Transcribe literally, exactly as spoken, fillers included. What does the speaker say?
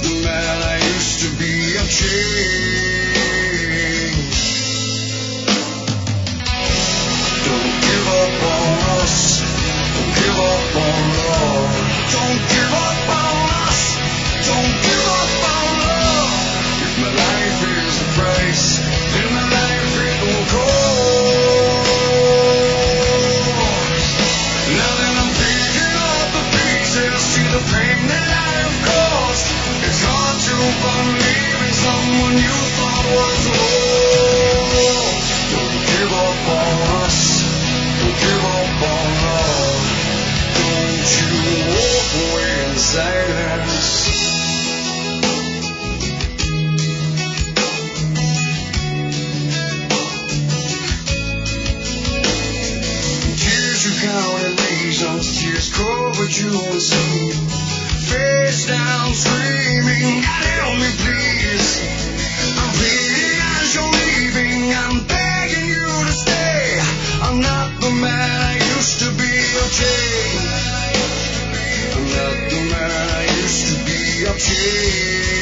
the man I used to be. I've changed. Don't give up on us. Don't give up on love. Don't give up on us. Don't give up on love. If my life is the price, then my life it will cost. Now that I'm picking up the pieces, see the pain that I have caused. It's hard to believe in someone you thought was lost. Don't give up on us. Don't give up on love. Don't you walk away in silence. Tears you counted reasons, tears covered you in sleep. Face down screaming, God help me please. I'm bleeding as you're leaving, I'm begging you to stay. I'm not the man I used to be, okay? I'm not the man I used to be, I've changed.